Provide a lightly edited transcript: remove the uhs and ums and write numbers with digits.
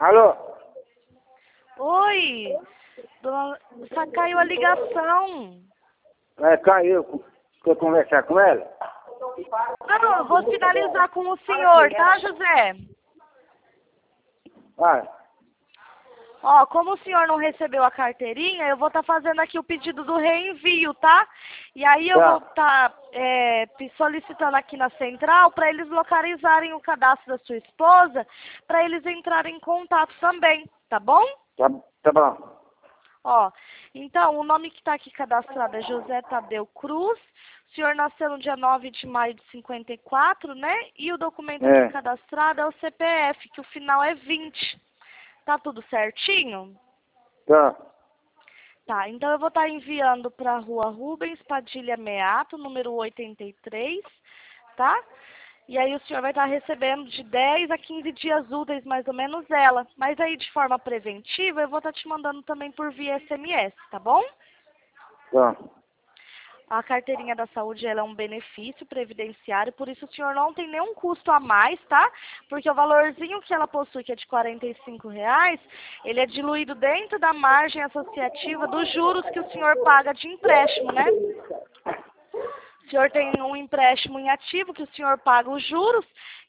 Alô? Oi, só caiu a ligação. Caiu. Quer conversar com ela? Não, eu vou finalizar com o senhor, tá, José? Vai. Ó, como o senhor não recebeu a carteirinha, eu vou estar fazendo aqui o pedido do reenvio, tá? E aí eu vou estar solicitando aqui na central para eles localizarem o cadastro da sua esposa, para eles entrarem em contato também, tá bom? Tá bom. Ó, então, o nome que está aqui cadastrado é José Tadeu Cruz. O senhor nasceu no dia 9 de maio de 54, né? E o documento aqui cadastrado é o CPF, que o final é 20. Tá tudo certinho? Tá. Tá, então eu vou estar enviando para a Rua Rubens Padilha Meato, número 83, tá? E aí o senhor vai estar recebendo de 10 a 15 dias úteis, mais ou menos, ela. Mas aí, de forma preventiva, eu vou estar te mandando também por via SMS, tá bom? Tá. A carteirinha da saúde, ela é um benefício previdenciário, por isso o senhor não tem nenhum custo a mais, tá? Porque o valorzinho que ela possui, que é de R$ 45, ele é diluído dentro da margem associativa dos juros que o senhor paga de empréstimo, né? O senhor tem um empréstimo em ativo que o senhor paga os juros